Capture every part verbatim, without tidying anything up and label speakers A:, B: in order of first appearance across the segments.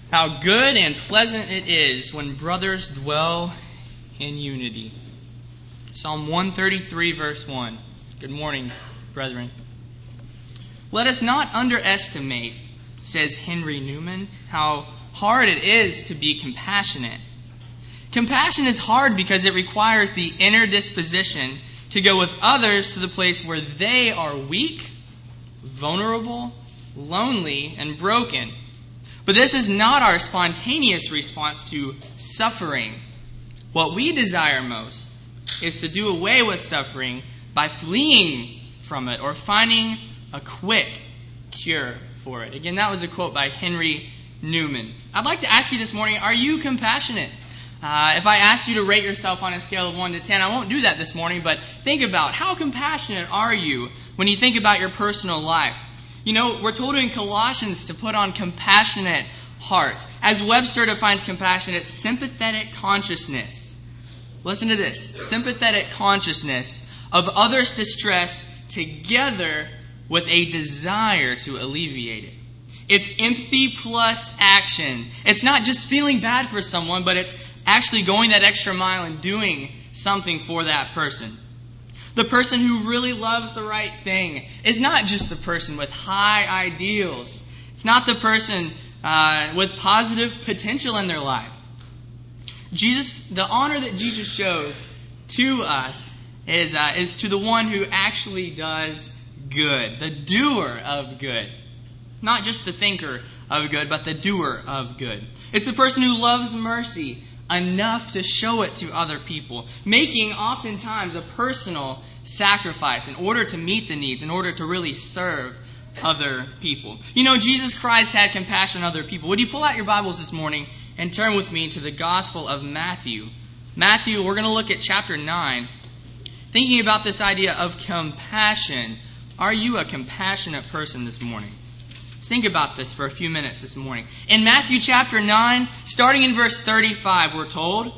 A: How good and pleasant it is when brothers dwell in unity. Psalm one thirty-three, verse one. Good morning, brethren. Let us not underestimate, says Henry Newman, how hard it is to be compassionate. Compassion is hard because it requires the inner disposition to go with others to the place where they are weak, vulnerable, lonely, and broken. But this is not our spontaneous response to suffering. What we desire most is to do away with suffering by fleeing from it or finding a quick cure for it. Again, that was a quote by Henry Newman. I'd like to ask you this morning, are you compassionate? Uh, if I asked you to rate yourself on a scale of one to ten, I won't do that this morning, but think about how compassionate are you when you think about your personal life? You know, we're told in Colossians to put on compassionate hearts. As Webster defines compassion, it's sympathetic consciousness. Listen to this. Sympathetic consciousness of others' distress together with a desire to alleviate it. It's empathy plus action. It's not just feeling bad for someone, but it's actually going that extra mile and doing something for that person. The person who really loves the right thing is not just the person with high ideals. It's not the person uh, with positive potential in their life. Jesus, the honor that Jesus shows to us is uh, is to the one who actually does good, the doer of good. Not just the thinker of good, but the doer of good. It's the person who loves mercy enough to show it to other people, making oftentimes a personal sacrifice in order to meet the needs, in order to really serve other people. You know, Jesus Christ had compassion on other people. Would you pull out your Bibles this morning and turn with me to the Gospel of Matthew? Matthew, we're going to look at chapter nine. Thinking about this idea of compassion. Are you a compassionate person this morning? Think about this for a few minutes this morning. In Matthew chapter nine, starting in verse thirty-five, we're told,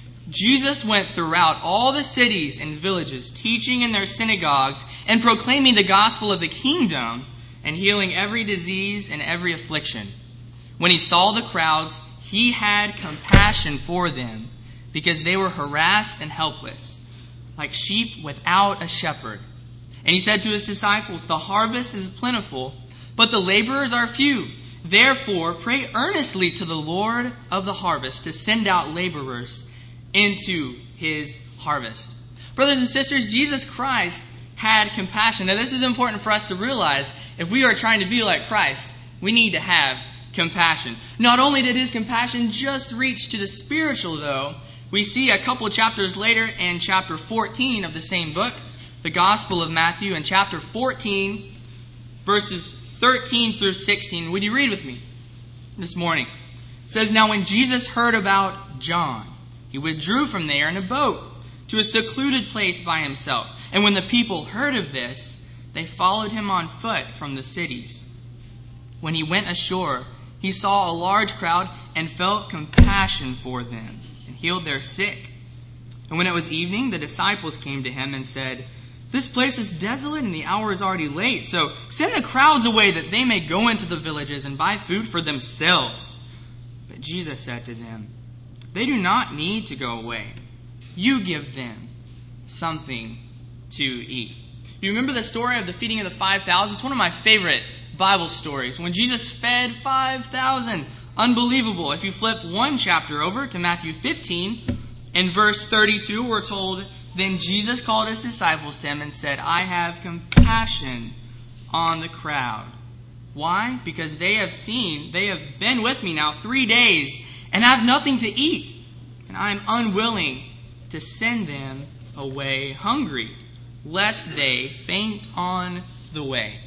A: Jesus went throughout all the cities and villages, teaching in their synagogues and proclaiming the gospel of the kingdom and healing every disease and every affliction. When he saw the crowds, he had compassion for them because they were harassed and helpless, like sheep without a shepherd. And he said to his disciples, the harvest is plentiful, but the laborers are few. Therefore, pray earnestly to the Lord of the harvest to send out laborers into his harvest. Brothers and sisters, Jesus Christ had compassion. Now, this is important for us to realize. If we are trying to be like Christ, we need to have compassion. Not only did his compassion just reach to the spiritual, though, we see a couple chapters later in chapter fourteen of the same book, the Gospel of Matthew, in chapter fourteen, verses thirteen through sixteen. Would you read with me this morning? It says, now when Jesus heard about John, he withdrew from there in a boat to a secluded place by himself. And when the people heard of this, they followed him on foot from the cities. When he went ashore, he saw a large crowd and felt compassion for them and healed their sick. And when it was evening, the disciples came to him and said, this place is desolate and the hour is already late. So send the crowds away that they may go into the villages and buy food for themselves. But Jesus said to them, they do not need to go away. You give them something to eat. You remember the story of the feeding of the five thousand? It's one of my favorite Bible stories. When Jesus fed five thousand. Unbelievable. If you flip one chapter over to Matthew fifteen, in verse thirty-two, we're told, then Jesus called his disciples to him and said, I have compassion on the crowd. Why? Because they have seen, they have been with me now three days and have nothing to eat. And I am unwilling to send them away hungry, lest they faint on the way.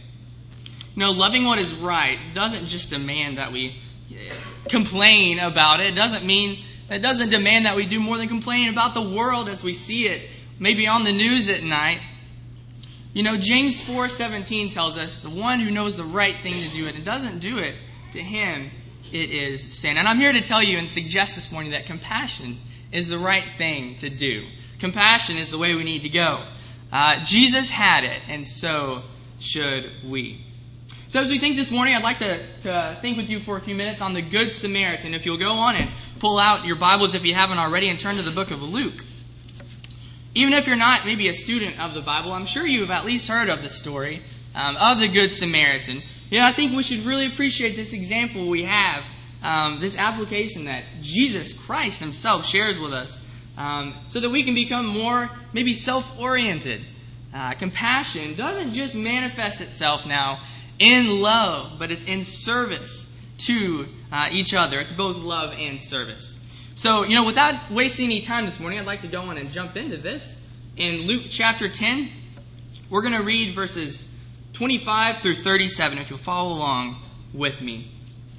A: You know, loving what is right doesn't just demand that we complain about it. It doesn't mean, it doesn't demand that we do more than complain about the world as we see it, maybe on the news at night. You know, James four seventeen tells us the one who knows the right thing to do it and doesn't do it, to him it is sin. And I'm here to tell you and suggest this morning that compassion is the right thing to do. Compassion is the way we need to go. Uh, Jesus had it, and so should we. So as we think this morning, I'd like to, to think with you for a few minutes on the Good Samaritan. If you'll go on and pull out your Bibles if you haven't already and turn to the book of Luke. Even if you're not maybe a student of the Bible, I'm sure you've at least heard of the story um, of the Good Samaritan. You know, I think we should really appreciate this example we have, um, this application that Jesus Christ himself shares with us, um, so that we can become more maybe self-oriented. Uh, compassion doesn't just manifest itself now in love, but it's in service to uh, each other. It's both love and service. So, you know, without wasting any time this morning, I'd like to go on and jump into this. In Luke chapter ten, we're going to read verses twenty-five through thirty-seven, if you'll follow along with me.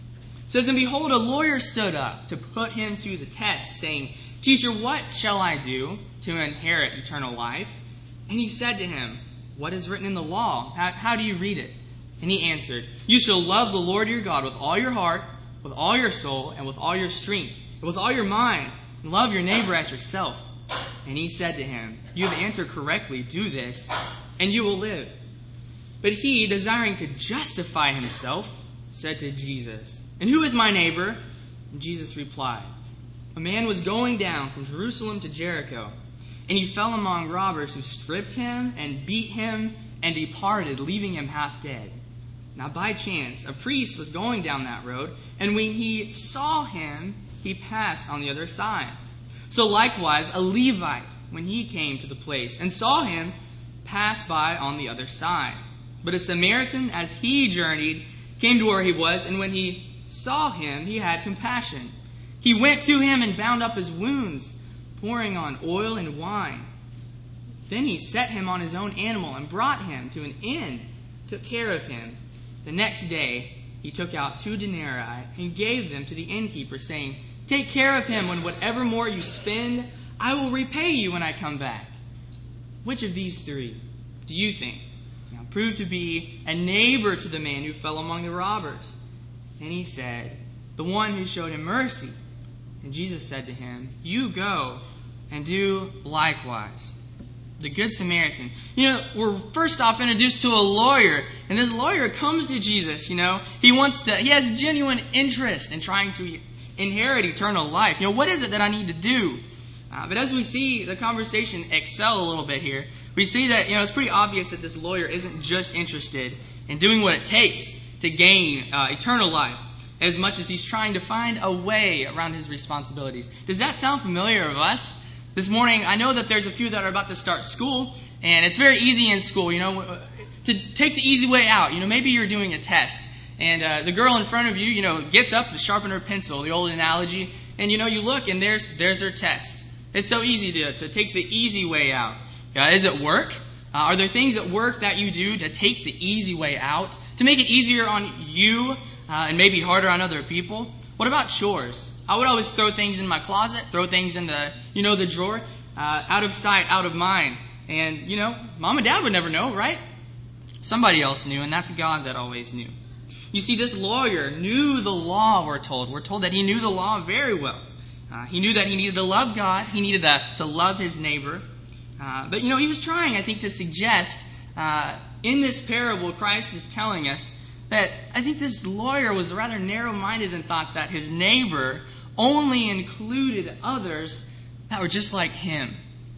A: It says, "And behold, a lawyer stood up to put him to the test, saying, 'Teacher, what shall I do to inherit eternal life?' And he said to him, 'What is written in the law? How, how do you read it?' And he answered, 'You shall love the Lord your God with all your heart, with all your soul, and with all your strength, and with all your mind, and love your neighbor as yourself.' And he said to him, 'You have answered correctly. Do this, and you will live.' But he, desiring to justify himself, said to Jesus, 'And who is my neighbor?' And Jesus replied, 'A man was going down from Jerusalem to Jericho, and he fell among robbers who stripped him and beat him and departed, leaving him half dead. Now by chance, a priest was going down that road, and when he saw him, he passed on the other side. So likewise, a Levite, when he came to the place and saw him, passed by on the other side. But a Samaritan, as he journeyed, came to where he was, and when he saw him, he had compassion. He went to him and bound up his wounds, pouring on oil and wine. Then he set him on his own animal and brought him to an inn, took care of him. The next day he took out two denarii and gave them to the innkeeper, saying, 'Take care of him, and whatever more you spend, I will repay you when I come back.' Which of these three do you think now proved to be a neighbor to the man who fell among the robbers?" And he said, "The one who showed him mercy." And Jesus said to him, "You go and do likewise." The Good Samaritan. You know, we're first off introduced to a lawyer, and this lawyer comes to Jesus, you know. He wants to, he has genuine interest in trying to inherit eternal life. You know, what is it that I need to do? Uh, but as we see the conversation excel a little bit here, we see that, you know, it's pretty obvious that this lawyer isn't just interested in doing what it takes to gain uh, eternal life, as much as he's trying to find a way around his responsibilities. Does that sound familiar of us? This morning, I know that there's a few that are about to start school, and it's very easy in school, you know, to take the easy way out. You know, maybe you're doing a test, and uh, the girl in front of you, you know, gets up to sharpen her pencil, the old analogy, and, you know, you look, and there's there's her test. It's so easy to, to take the easy way out. Uh, is it work? Uh, are there things at work that you do to take the easy way out, to make it easier on you uh, and maybe harder on other people? What about chores? I would always throw things in my closet, throw things in the, you know, the drawer, uh, out of sight, out of mind. And, you know, mom and dad would never know, right? Somebody else knew, and that's God that always knew. You see, this lawyer knew the law, we're told. We're told that he knew the law very well. Uh, he knew that he needed to love God. He needed to, to love his neighbor. Uh, but, you know, he was trying, I think, to suggest uh, in this parable Christ is telling us that I think this lawyer was rather narrow-minded and thought that his neighbor only included others that were just like him.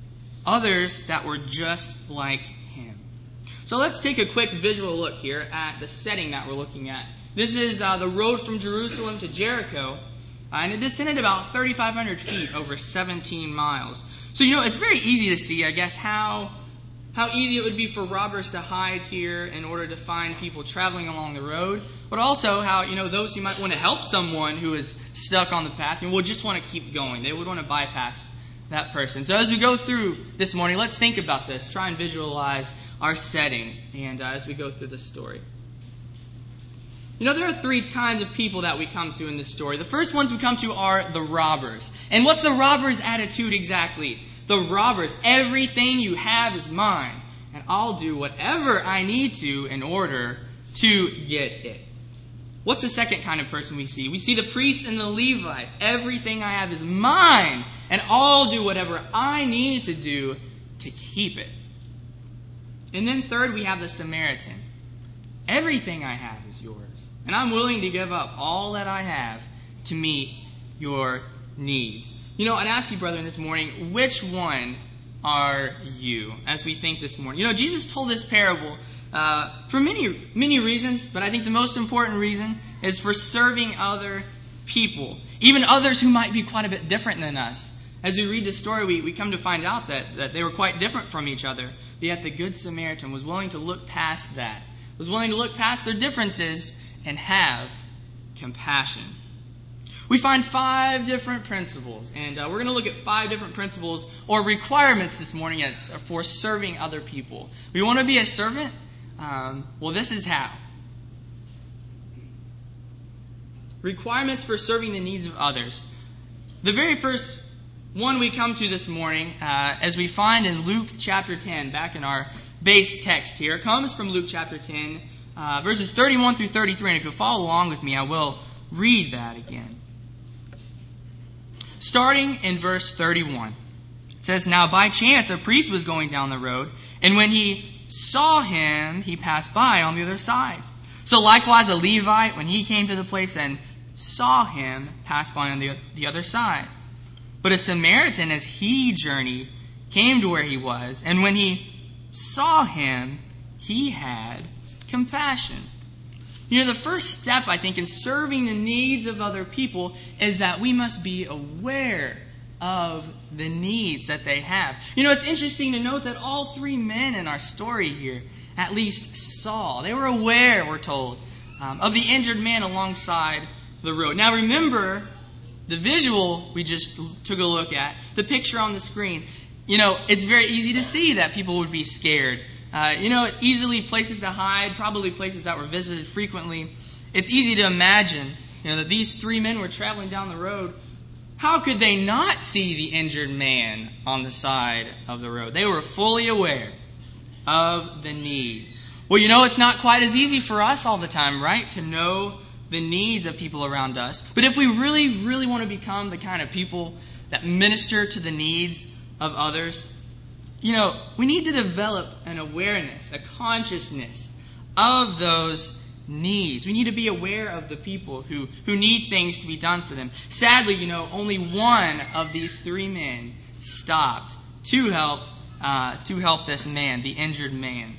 A: Others that were just like him. So let's take a quick visual look here at the setting that we're looking at. This is uh, the road from Jerusalem to Jericho. Uh, and it descended about thirty-five hundred feet over seventeen miles. So, you know, it's very easy to see, I guess, how how easy it would be for robbers to hide here in order to find people traveling along the road. But also how, you know, those who might want to help someone who is stuck on the path, you know, will just want to keep going. They would want to bypass that person. So as we go through this morning, let's think about this. Try and visualize our setting and uh, as we go through this story. You know, there are three kinds of people that we come to in this story. The first ones we come to are the robbers. And what's the robber's attitude exactly? The robbers, everything you have is mine, and I'll do whatever I need to in order to get it. What's the second kind of person we see? We see the priest and the Levite. Everything I have is mine, and I'll do whatever I need to do to keep it. And then third, we have the Samaritan. Everything I have is yours. And I'm willing to give up all that I have to meet your needs. You know, I'd ask you, brethren, this morning, which one are you as we think this morning? You know, Jesus told this parable uh, for many, many reasons, but I think the most important reason is for serving other people, even others who might be quite a bit different than us. As we read this story, we, we come to find out that, that they were quite different from each other. Yet the Good Samaritan was willing to look past that, was willing to look past their differences and have compassion. We find five different principles, and uh, we're going to look at five different principles or requirements this morning for serving other people. We want to be a servant? Um, well, this is how. Requirements for serving the needs of others. The very first one we come to this morning, uh, as we find in Luke chapter ten, back in our base text here, comes from Luke chapter ten, uh, verses thirty-one through thirty-three. And if you'll follow along with me, I will read that again. Starting in verse thirty-one. It says, "Now by chance a priest was going down the road, and when he saw him, he passed by on the other side. So likewise a Levite, when he came to the place and saw him, passed by on the, the other side. But a Samaritan, as he journeyed, came to where he was, and when he saw him, he had compassion." You know, the first step, I think, in serving the needs of other people is that we must be aware of the needs that they have. You know, it's interesting to note that all three men in our story here at least saw. They were aware, we're told, um, of the injured man alongside the road. Now remember, the visual we just took a look at, the picture on the screen, you know, it's very easy to see that people would be scared. Uh, you know, easily places to hide, probably places that were visited frequently. It's easy to imagine, you know, that these three men were traveling down the road. How could they not see the injured man on the side of the road? They were fully aware of the need. Well, you know, it's not quite as easy for us all the time, right, to know the needs of people around us. But if we really, really want to become the kind of people that minister to the needs of others, you know, we need to develop an awareness, a consciousness of those needs. We need to be aware of the people who, who need things to be done for them. Sadly, you know, only one of these three men stopped to help uh, to help this man, the injured man.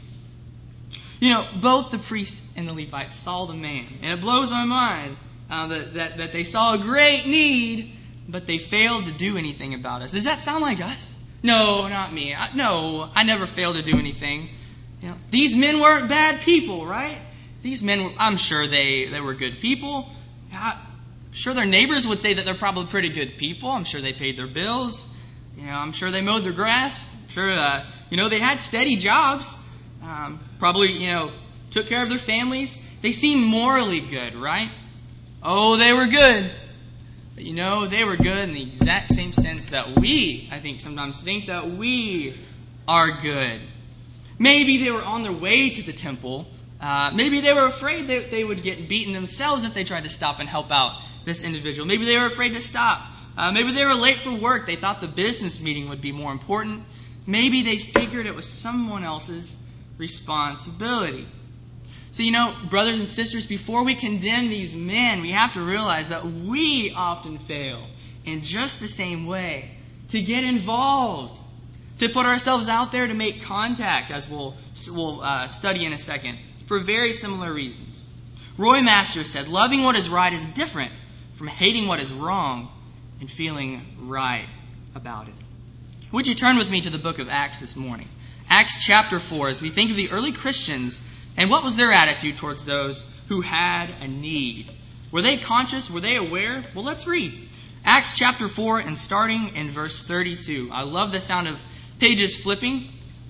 A: You know, both the priest and the Levite saw the man, and it blows my mind uh, that, that that they saw a great need, but they failed to do anything about it. Does that sound like us? No, not me. I, no, I never failed to do anything. You know, these men weren't bad people, right? These men, were, I'm sure they, they were good people. I'm sure their neighbors would say that they're probably pretty good people. I'm sure they paid their bills. You know, I'm sure they mowed their grass. I'm sure, uh, you know, they had steady jobs. Um, probably, you know, took care of their families. They seemed morally good, right? Oh, they were good. But you know, they were good in the exact same sense that we, I think, sometimes think that we are good. Maybe they were on their way to the temple. Uh, maybe they were afraid that they would get beaten themselves if they tried to stop and help out this individual. Maybe they were afraid to stop. Uh, maybe they were late for work. They thought the business meeting would be more important. Maybe they figured it was someone else's responsibility. So, you know, brothers and sisters, before we condemn these men, we have to realize that we often fail in just the same way to get involved, to put ourselves out there, to make contact, as we'll, we'll uh, study in a second, for very similar reasons. Roy Masters said, "Loving what is right is different from hating what is wrong and feeling right about it." Would you turn with me to the book of Acts this morning? Acts chapter four, as we think of the early Christians and what was their attitude towards those who had a need. Were they conscious? Were they aware? Well, let's read. Acts chapter four and starting in verse thirty-two. I love the sound of pages flipping.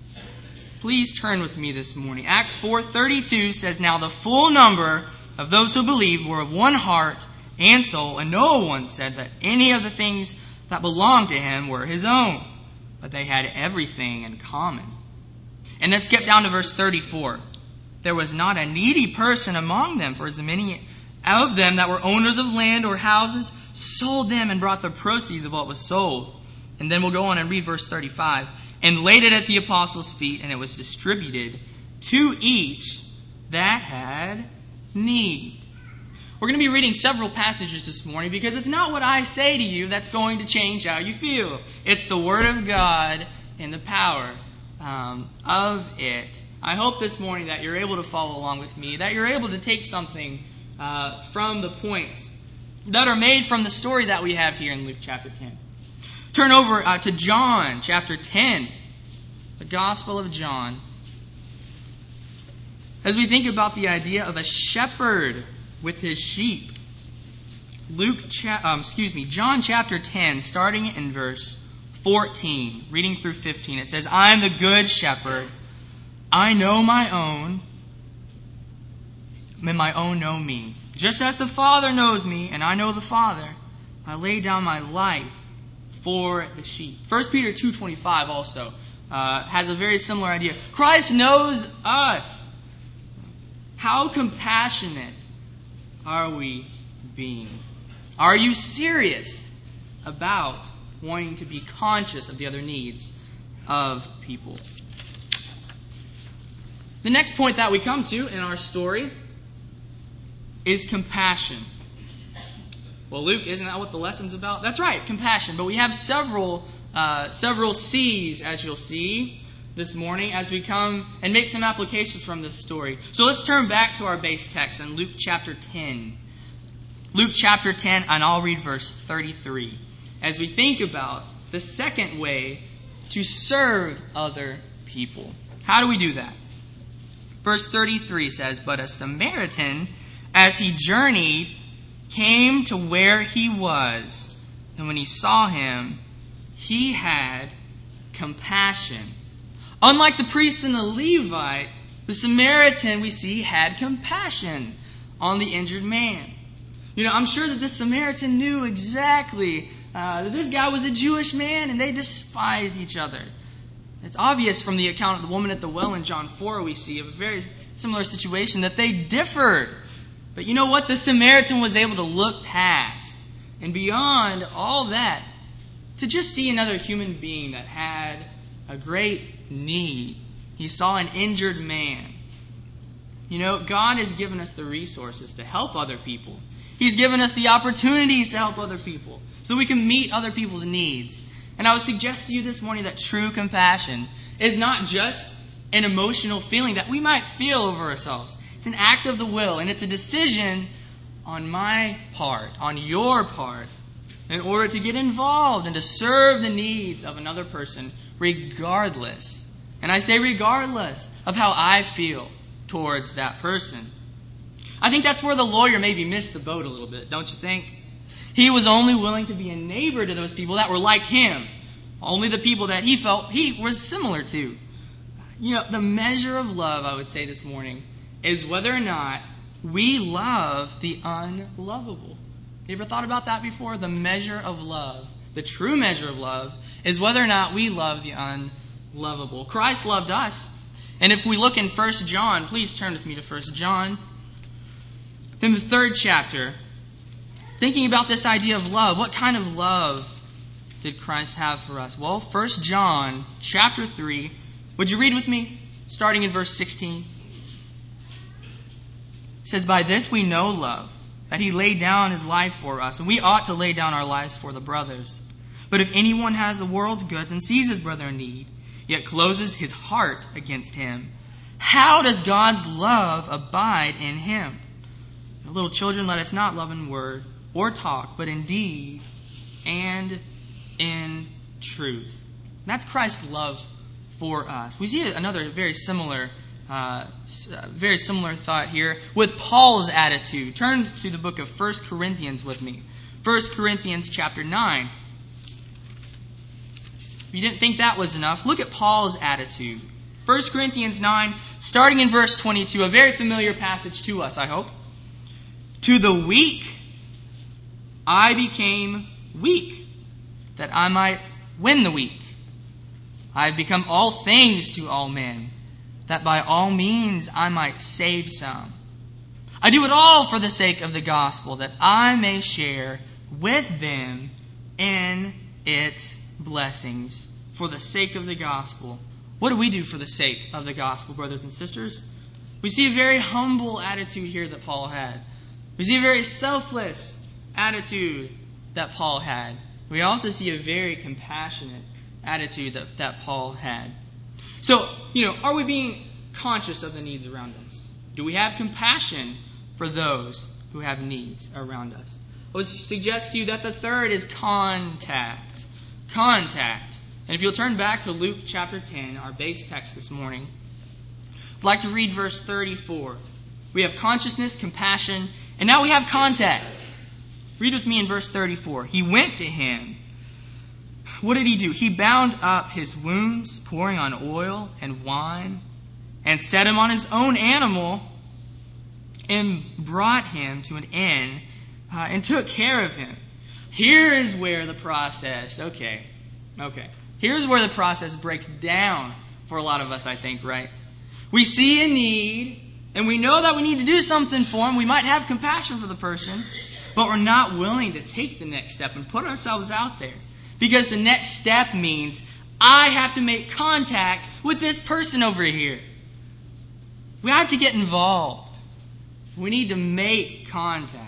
A: Please turn with me this morning. Acts four thirty-two says, "Now the full number of those who believed were of one heart and soul, and no one said that any of the things that belonged to him were his own, but they had everything in common." And then skip down to verse thirty-four. "There was not a needy person among them, for as many of them that were owners of land or houses sold them and brought the proceeds of what was sold." And then we'll go on and read verse thirty-five. "And laid it at the apostles' feet, and it was distributed to each that had need. We're going to be reading several passages this morning because it's not what I say to you that's going to change how you feel. It's the Word of God and the power um, of it. I hope this morning that you're able to follow along with me, that you're able to take something uh, from the points that are made from the story that we have here in Luke chapter ten. Turn over uh, to John chapter ten, the Gospel of John. As we think about the idea of a shepherd with his sheep, Luke, cha- um, excuse me, John chapter ten, starting in verse fourteen, reading through fifteen, it says, "I am the good shepherd. I know my own, and my own know me. Just as the Father knows me, and I know the Father, I lay down my life for the sheep." First Peter two twenty-five also uh, has a very similar idea. Christ knows us. How compassionate are we being? Are you serious about wanting to be conscious of the other needs of people? The next point that we come to in our story is compassion. Well, Luke, isn't that what the lesson's about? That's right, compassion. But we have several, uh, several C's, as you'll see this morning, as we come and make some applications from this story. So let's turn back to our base text in Luke chapter ten. Luke chapter ten, and I'll read verse thirty-three. As we think about the second way to serve other people. How do we do that? Verse thirty-three says, "But a Samaritan, as he journeyed, came to where he was, and when he saw him, he had compassion." Unlike the priest and the Levite, the Samaritan, we see, had compassion on the injured man. You know, I'm sure that this Samaritan knew exactly uh, that this guy was a Jewish man and they despised each other. It's obvious from the account of the woman at the well in John four, we see, of a very similar situation, that they differed. But you know what? The Samaritan was able to look past and beyond all that to just see another human being that had a great need. He saw an injured man. You know, God has given us the resources to help other people. He's given us the opportunities to help other people so we can meet other people's needs. And I would suggest to you this morning that true compassion is not just an emotional feeling that we might feel over ourselves. It's an act of the will, and it's a decision on my part, on your part, in order to get involved and to serve the needs of another person, regardless, and I say regardless, of how I feel towards that person. I think that's where the lawyer maybe missed the boat a little bit, don't you think? He was only willing to be a neighbor to those people that were like him, only the people that he felt he was similar to. You know, the measure of love, I would say this morning, is whether or not we love the unlovable. You ever thought about that before? The measure of love, the true measure of love, is whether or not we love the unlovable. Christ loved us. And if we look in First John, please turn with me to First John. In the third chapter, thinking about this idea of love, what kind of love did Christ have for us? Well, First John chapter three, would you read with me, starting in verse sixteen? It says, "By this we know love, that he laid down his life for us, and we ought to lay down our lives for the brothers. But if anyone has the world's goods and sees his brother in need, yet closes his heart against him, how does God's love abide in him? Little children, let us not love in word or talk, but in deed and in truth." That's Christ's love for us. We see another very similar Uh, very similar thought here with Paul's attitude. Turn to the book of First Corinthians with me. First Corinthians chapter nine. If you didn't think that was enough, look at Paul's attitude. First Corinthians nine, starting in verse twenty-two, a very familiar passage to us, I hope. "To the weak I became weak, that I might win the weak. I have become all things to all men, that by all means I might save some. I do it all for the sake of the gospel, that I may share with them in its blessings." For the sake of the gospel. What do we do for the sake of the gospel, brothers and sisters? We see a very humble attitude here that Paul had. We see a very selfless attitude that Paul had. We also see a very compassionate attitude that, that Paul had. So, you know, are we being conscious of the needs around us? Do we have compassion for those who have needs around us? I would suggest to you that the third is contact. Contact. And if you'll turn back to Luke chapter ten, our base text this morning, I'd like to read verse thirty-four. We have consciousness, compassion, and now we have contact. Read with me in verse thirty-four. He went to him. What did he do? He bound up his wounds, pouring on oil and wine, and set him on his own animal, and brought him to an inn, uh, and took care of him. Here is where the process, okay, okay. Here's where the process breaks down for a lot of us, I think, right? We see a need, and we know that we need to do something for him. We might have compassion for the person, but we're not willing to take the next step and put ourselves out there. Because the next step means I have to make contact with this person over here. We have to get involved. We need to make contact.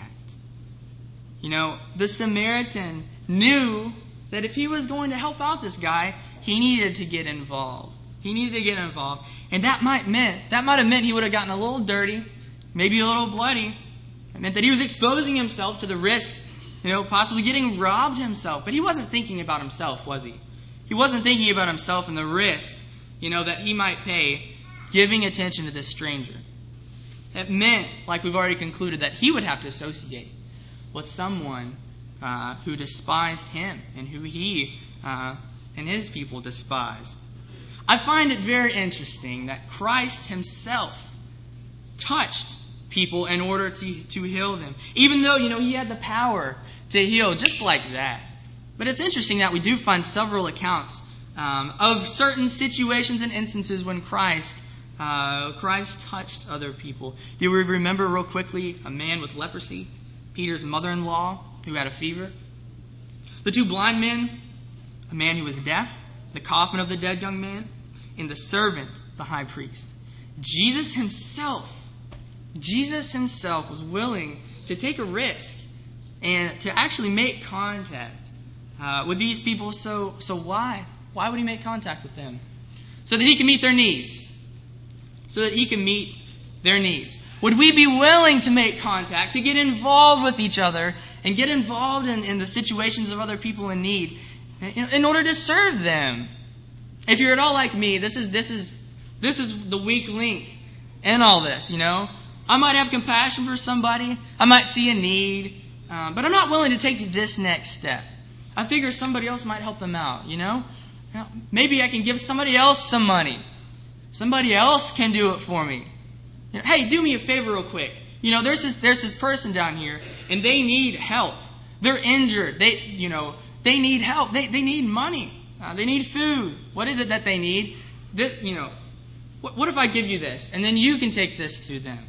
A: You know, the Samaritan knew that if he was going to help out this guy, he needed to get involved. He needed to get involved. And that might meant that might have meant he would have gotten a little dirty, maybe a little bloody. It meant that he was exposing himself to the risk, you know, possibly getting robbed himself. But he wasn't thinking about himself, was he? He wasn't thinking about himself and the risk, you know, that he might pay giving attention to this stranger. It meant, like we've already concluded, that he would have to associate with someone uh, who despised him and who he uh, and his people despised. I find it very interesting that Christ himself touched people in order to, to heal them. Even though, you know, he had the power to heal just like that. But it's interesting that we do find several accounts um, of certain situations and instances when Christ uh, Christ touched other people. Do we remember real quickly a man with leprosy, Peter's mother-in-law who had a fever? The two blind men, a man who was deaf, the coffin of the dead young man, and the servant, the high priest. Jesus himself, Jesus himself was willing to take a risk and to actually make contact uh, with these people. So, so why? Why would he make contact with them? So that he can meet their needs. So that he can meet their needs. Would we be willing to make contact, to get involved with each other, and get involved in, in the situations of other people in need in, in order to serve them? If you're at all like me, this is this is this is the weak link in all this, you know. I might have compassion for somebody. I might see a need. Um, but I'm not willing to take this next step. I figure somebody else might help them out, you know. Now, maybe I can give somebody else some money. Somebody else can do it for me. You know, hey, do me a favor real quick. You know, there's this there's this person down here, and they need help. They're injured. They, you know, they need help. They they need money. Uh, they need food. What is it that they need? This, you know, what, what if I give you this, and then you can take this to them?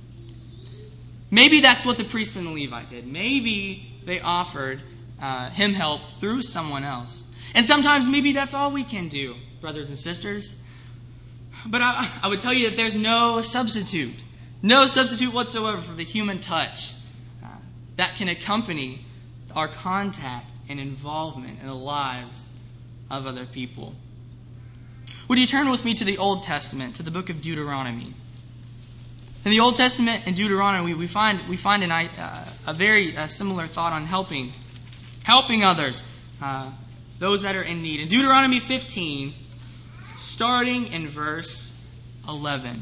A: Maybe that's what the priest and the Levite did. Maybe they offered uh, him help through someone else. And sometimes maybe that's all we can do, brothers and sisters. But I, I would tell you that there's no substitute, no substitute whatsoever for the human touch uh, that can accompany our contact and involvement in the lives of other people. Would you turn with me to the Old Testament, to the book of Deuteronomy? In the Old Testament and Deuteronomy, we find we find an, uh, a very uh, similar thought on helping, helping others, uh, those that are in need. In Deuteronomy fifteen, starting in verse eleven.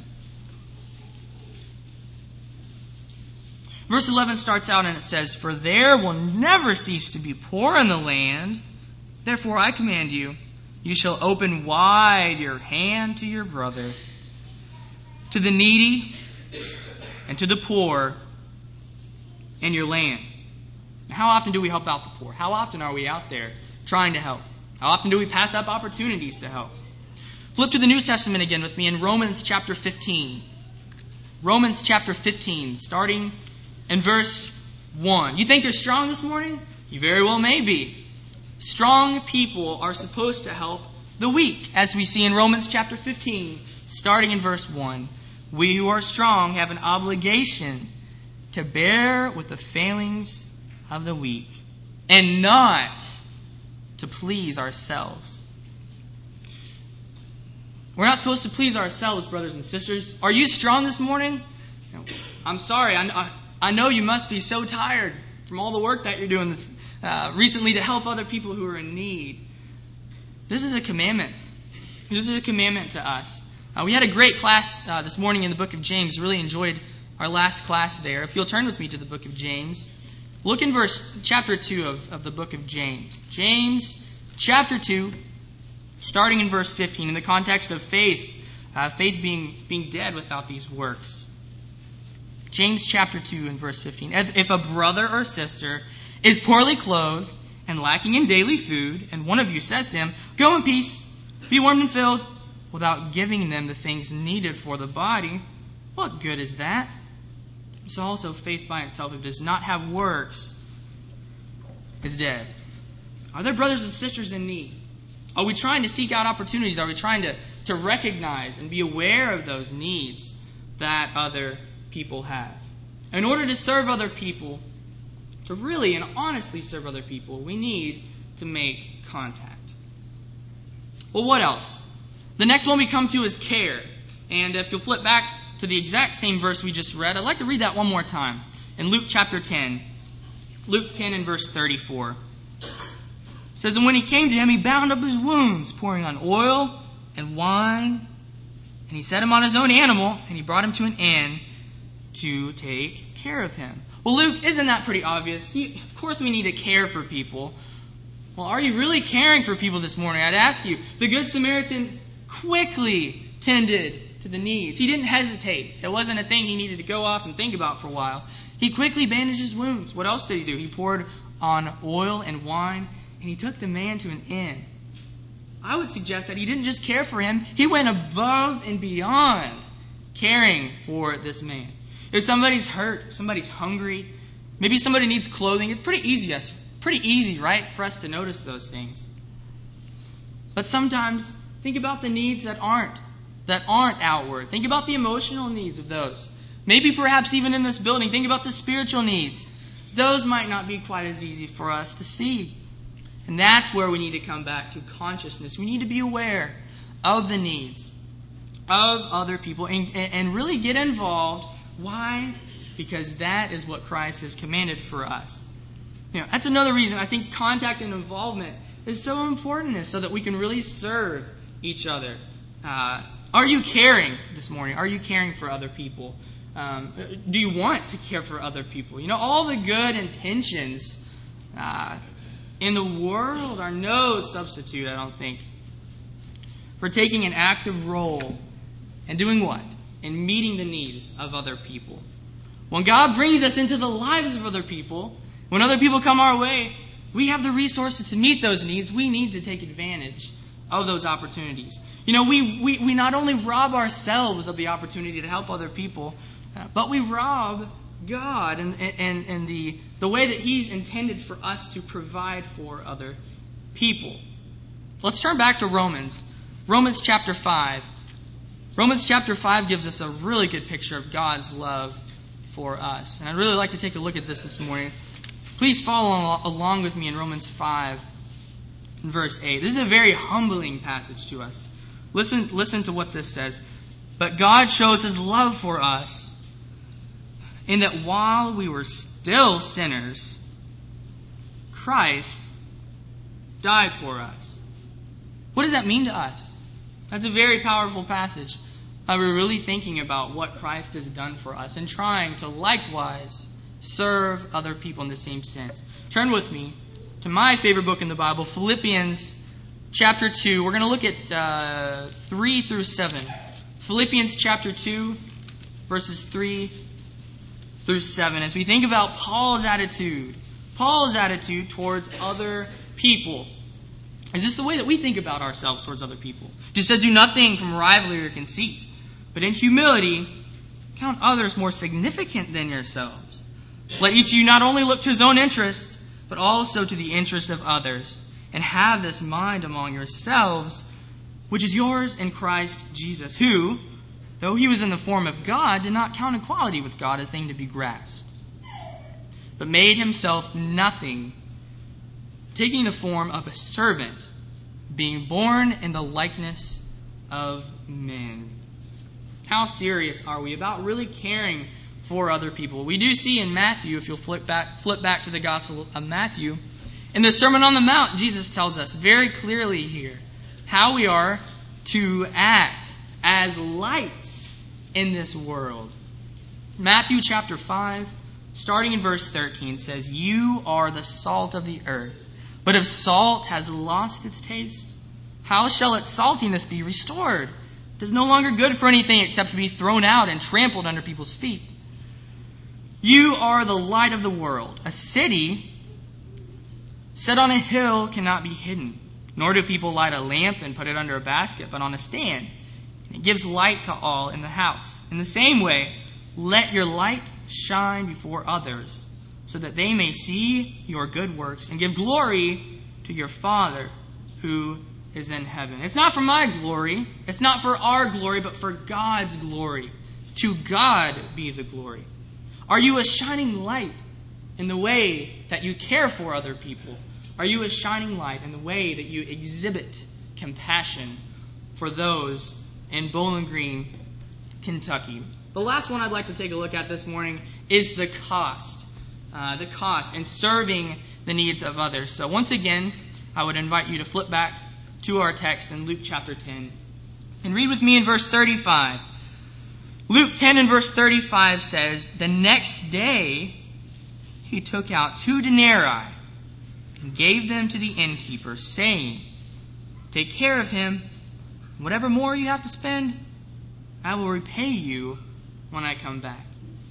A: Verse eleven starts out and it says, "For there will never cease to be poor in the land. Therefore I command you, you shall open wide your hand to your brother, to the needy, and to the poor in your land." How often do we help out the poor? How often are we out there trying to help? How often do we pass up opportunities to help? Flip to the New Testament again with me in Romans chapter fifteen. Romans chapter fifteen, starting in verse one. You think you're strong this morning? You very well may be. Strong people are supposed to help the weak, as we see in Romans chapter fifteen, starting in verse one. We who are strong have an obligation to bear with the failings of the weak and not to please ourselves. We're not supposed to please ourselves, brothers and sisters. Are you strong this morning? I'm sorry. I, I know you must be so tired from all the work that you're doing this, uh, recently to help other people who are in need. This is a commandment. This is a commandment to us. Uh, we had a great class uh, this morning in the book of James. Really enjoyed our last class there. If you'll turn with me to the book of James. Look in verse chapter two of, of the book of James. James chapter two, starting in verse fifteen, in the context of faith, uh, faith being, being dead without these works. James chapter two and verse fifteen. If a brother or sister is poorly clothed and lacking in daily food, and one of you says to him, "Go in peace, be warmed and filled," without giving them the things needed for the body, what good is that? So also faith by itself, if it does not have works, is dead. Are there brothers and sisters in need? Are we trying to seek out opportunities? Are we trying to, to recognize and be aware of those needs that other people have? In order to serve other people, to really and honestly serve other people, we need to make contact. Well, what else? The next one we come to is care. And if you'll flip back to the exact same verse we just read, I'd like to read that one more time. In Luke chapter ten. Luke ten and verse thirty-four. It says, "And when he came to him, he bound up his wounds, pouring on oil and wine. And he set him on his own animal, and he brought him to an inn to take care of him." Well, Luke, isn't that pretty obvious? You, of course we need to care for people. Well, are you really caring for people this morning? I'd ask you. The Good Samaritan quickly tended to the needs. He didn't hesitate. It wasn't a thing he needed to go off and think about for a while. He quickly bandaged his wounds. What else did he do? He poured on oil and wine, and he took the man to an inn. I would suggest that he didn't just care for him. He went above and beyond caring for this man. If somebody's hurt, if somebody's hungry, maybe somebody needs clothing, it's pretty easy, yes, pretty easy, right, for us to notice those things. But sometimes, think about the needs that aren't, that aren't outward. Think about the emotional needs of those. Maybe perhaps even in this building, think about the spiritual needs. Those might not be quite as easy for us to see. And that's where we need to come back to consciousness. We need to be aware of the needs of other people and, and really get involved. Why? Because that is what Christ has commanded for us. You know, that's another reason I think contact and involvement is so important, is so that we can really serve each other. Uh, are you caring this morning? Are you caring for other people? Um, do you want to care for other people? You know, all the good intentions uh, in the world are no substitute, I don't think, for taking an active role and doing what? In meeting the needs of other people. When God brings us into the lives of other people, when other people come our way, we have the resources to meet those needs. We need to take advantage of those opportunities. You know, we, we, we not only rob ourselves of the opportunity to help other people, uh, but we rob God and, and, and the, the way that He's intended for us to provide for other people. Let's turn back to Romans. Romans chapter five. Romans chapter five gives us a really good picture of God's love for us. And I'd really like to take a look at this this morning. Please follow along with me in Romans five, in verse eight. This is a very humbling passage to us. Listen, listen to what this says. "But God shows His love for us in that while we were still sinners, Christ died for us." What does that mean to us? That's a very powerful passage. Are we really thinking about what Christ has done for us and trying to likewise serve other people in the same sense? Turn with me to my favorite book in the Bible, Philippians chapter two. We're going to look at uh, three through seven. Philippians chapter two, verses three through seven. As we think about Paul's attitude, Paul's attitude towards other people. Is this the way that we think about ourselves towards other people? Just to do nothing from rivalry or conceit, but in humility, count others more significant than yourselves. Let each of you not only look to his own interest, but also to the interest of others. And have this mind among yourselves, which is yours in Christ Jesus, who, though he was in the form of God, did not count equality with God a thing to be grasped, but made himself nothing, taking the form of a servant, being born in the likeness of men. How serious are we about really caring for other people? We do see in Matthew, if you'll flip back, flip back to the Gospel of Matthew, in the Sermon on the Mount, Jesus tells us very clearly here how we are to act as lights in this world. Matthew chapter five, starting in verse thirteen, says, "You are the salt of the earth. But if salt has lost its taste, how shall its saltiness be restored? It is no longer good for anything except to be thrown out and trampled under people's feet. You are the light of the world. A city set on a hill cannot be hidden, nor do people light a lamp and put it under a basket, but on a stand. And it gives light to all in the house. In the same way, let your light shine before others, so that they may see your good works and give glory to your Father who is in heaven." It's not for my glory. It's not for our glory, but for God's glory. To God be the glory. Are you a shining light in the way that you care for other people? Are you a shining light in the way that you exhibit compassion for those in Bowling Green, Kentucky? The last one I'd like to take a look at this morning is the cost. Uh, the cost in serving the needs of others. So once again, I would invite you to flip back to our text in Luke chapter ten and read with me in verse thirty-five. Luke ten and verse thirty-five says, "The next day he took out two denarii and gave them to the innkeeper, saying, 'Take care of him. Whatever more you have to spend, I will repay you when I come back.'"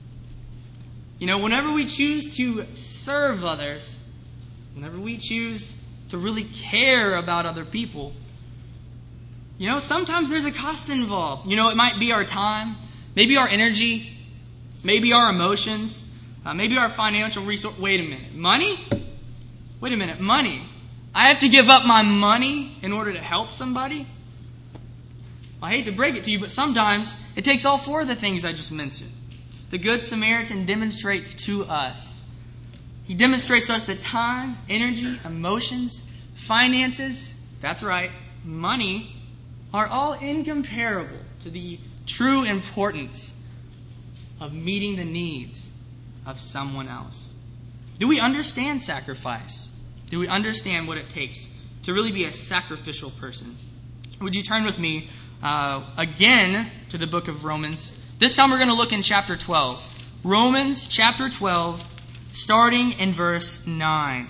A: You know, whenever we choose to serve others, whenever we choose to really care about other people, you know, sometimes there's a cost involved. You know, it might be our time, maybe our energy, maybe our emotions, uh, maybe our financial resource. Wait a minute, money? Wait a minute, money? I have to give up my money in order to help somebody? I hate to break it to you, but sometimes it takes all four of the things I just mentioned. The Good Samaritan demonstrates to us. He demonstrates to us that time, energy, emotions, finances, that's right, money, are all incomparable to the true importance of meeting the needs of someone else. Do we understand sacrifice? Do we understand what it takes to really be a sacrificial person? Would you turn with me uh, again to the book of Romans? This time we're going to look in chapter twelve. Romans chapter twelve, starting in verse nine.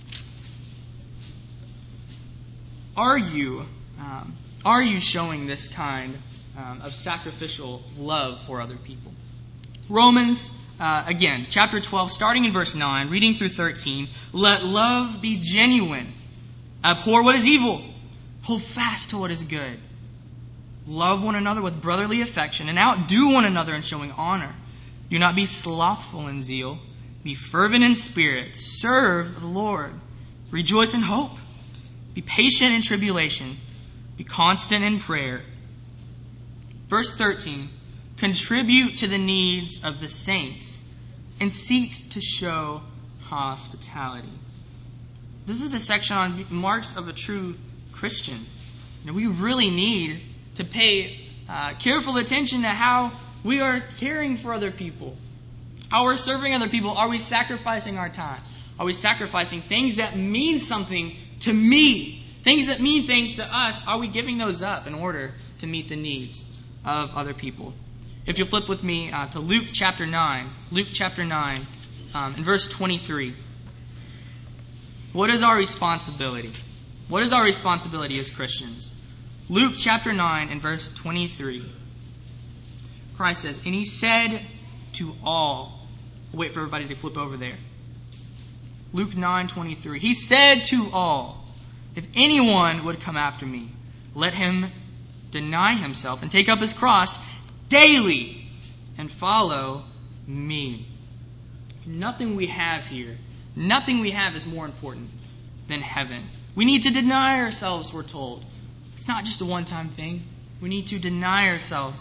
A: Are you, um, are you showing this kind um, of sacrificial love for other people? Romans, uh, again, chapter twelve, starting in verse nine, reading through thirteen. "Let love be genuine. Abhor what is evil. Hold fast to what is good. Love one another with brotherly affection, and outdo one another in showing honor. Do not be slothful in zeal. Be fervent in spirit. Serve the Lord. Rejoice in hope. Be patient in tribulation. Be constant in prayer." Verse thirteen. "Contribute to the needs of the saints and seek to show hospitality." This is the section on marks of a true Christian. You know, we really need to pay uh, careful attention to how we are caring for other people. How we're serving other people. Are we sacrificing our time? Are we sacrificing things that mean something to me? Things that mean things to us. Are we giving those up in order to meet the needs of other people? If you'll flip with me uh, to Luke chapter nine. Luke chapter nine um, in verse twenty-three. What is our responsibility? What is our responsibility as Christians? Luke chapter nine and verse twenty-three. Christ says, "And he said to all," we'll wait for everybody to flip over there. Luke nine twenty-three. "He said to all, if anyone would come after me, let him deny himself and take up his cross daily and follow me." Nothing we have here, nothing we have is more important than heaven. We need to deny ourselves, we're told. It's not just a one-time thing. We need to deny ourselves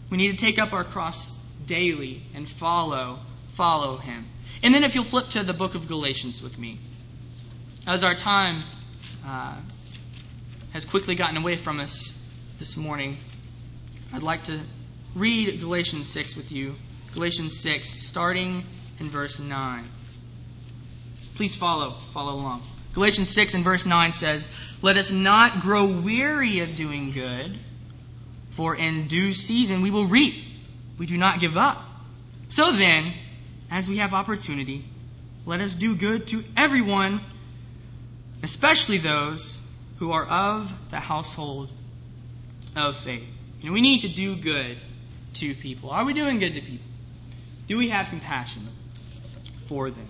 A: We need to take up our cross daily and follow, follow him. And then if you'll flip to the book of Galatians with me. As our time uh, has quickly gotten away from us this morning, I'd like to read Galatians six with you. Galatians six, starting in verse nine. Please follow, follow along. Galatians six and verse nine says, "Let us not grow weary of doing good, for in due season we will reap. We do not give up. So then, as we have opportunity, let us do good to everyone, especially those who are of the household of faith." You know, we need to do good to people. Are we doing good to people? Do we have compassion for them?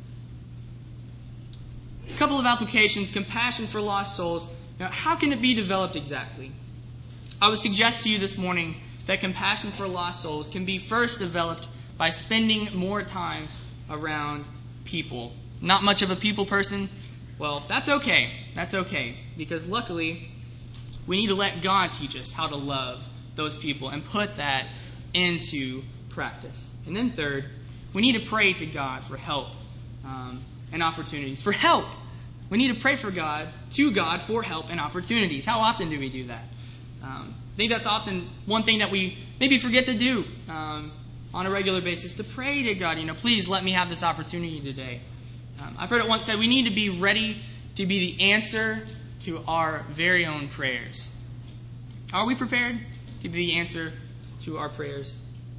A: A couple of applications. Compassion for lost souls. Now, how can it be developed exactly? I would suggest to you this morning that compassion for lost souls can be first developed by spending more time around people. Not much of a people person? Well, that's okay. That's okay. Because luckily, we need to let God teach us how to love those people and put that into practice. And then third, we need to pray to God for help um, and opportunities. For help! We need to pray for God, to God, for help and opportunities. How often do we do that? Um, I think that's often one thing that we maybe forget to do um, on a regular basis, to pray to God. You know, please let me have this opportunity today. Um, I've heard it once said, we need to be ready to be the answer to our very own prayers. Are we prepared to be the answer to our prayers?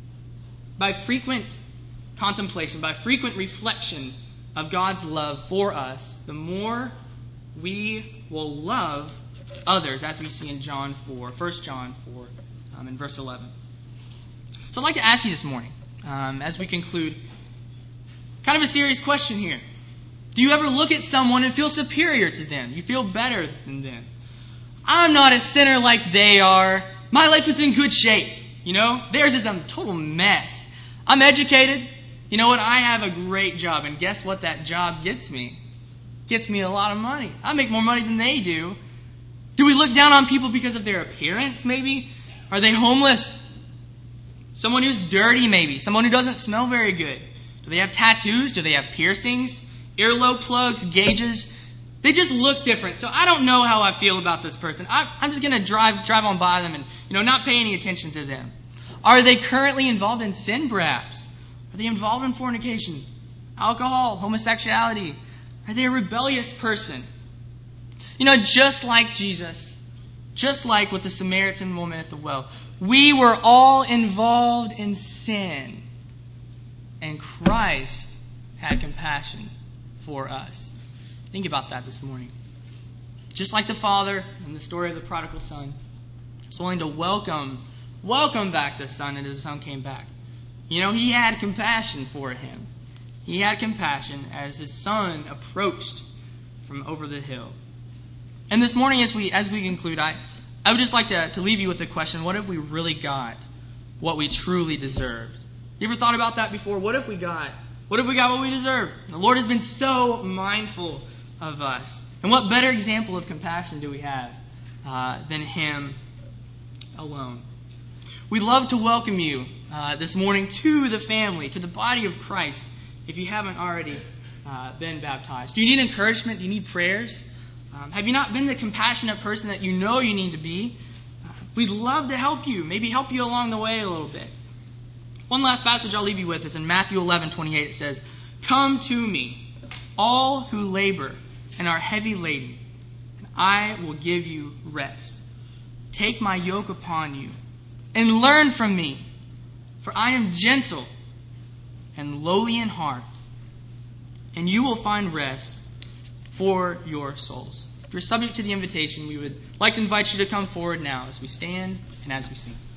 A: By frequent contemplation, by frequent reflection of God's love for us, the more we will love others, as we see in John four, First John four, um, in verse eleven. So I'd like to ask you this morning, um, as we conclude, kind of a serious question here. Do you ever look at someone and feel superior to them? You feel better than them? I'm not a sinner like they are. My life is in good shape. You know, theirs is a total mess. I'm educated. You know what? I have a great job. And guess what that job gets me? Gets me a lot of money. I make more money than they do. Do we look down on people because of their appearance, maybe? Are they homeless? Someone who's dirty, maybe. Someone who doesn't smell very good. Do they have tattoos? Do they have piercings? Earlobe plugs? Gauges? They just look different. So I don't know how I feel about this person. I, I'm just going to drive drive on by them and, you know, not pay any attention to them. Are they currently involved in sin, perhaps? Are they involved in fornication, alcohol, homosexuality? Are they a rebellious person? You know, just like Jesus, just like with the Samaritan woman at the well, we were all involved in sin. And Christ had compassion for us. Think about that this morning. Just like the father in the story of the prodigal son, was willing to welcome, welcome back the son, and his son came back. You know, he had compassion for him. He had compassion as his son approached from over the hill. And this morning, as we as we conclude, I, I would just like to, to leave you with a question. What if we really got what we truly deserved? You ever thought about that before? What if we got, what if we got what we deserve? The Lord has been so mindful of us. And what better example of compassion do we have uh, than him alone? We'd love to welcome you uh, this morning to the family, to the body of Christ, if you haven't already uh, been baptized. Do you need encouragement? Do you need prayers? Um, have you not been the compassionate person that you know you need to be? Uh, we'd love to help you, maybe help you along the way a little bit. One last passage I'll leave you with is in Matthew eleven twenty-eight. It says, "Come to me, all who labor and are heavy laden, and I will give you rest. Take my yoke upon you and learn from me, for I am gentle and lowly in heart, and you will find rest for your souls." If you're subject to the invitation, we would like to invite you to come forward now as we stand and as we sing.